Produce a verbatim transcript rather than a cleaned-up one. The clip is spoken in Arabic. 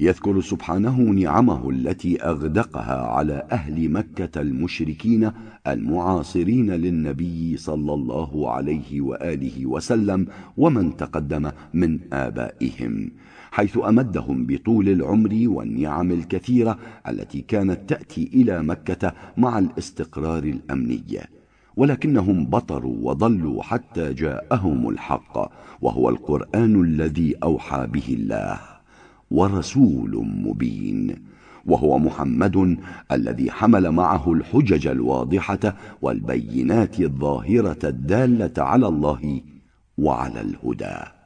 يذكر سبحانه نعمه التي أغدقها على أهل مكة المشركين المعاصرين للنبي صلى الله عليه وآله وسلم ومن تقدم من آبائهم، حيث أمدهم بطول العمر والنعم الكثيرة التي كانت تأتي إلى مكة مع الاستقرار الأمني، ولكنهم بطروا وضلوا حتى جاءهم الحق وهو القرآن الذي أوحى به الله، ورسول مبين، وهو محمد الذي حمل معه الحجج الواضحة والبينات الظاهرة الدالة على الله وعلى الهدى.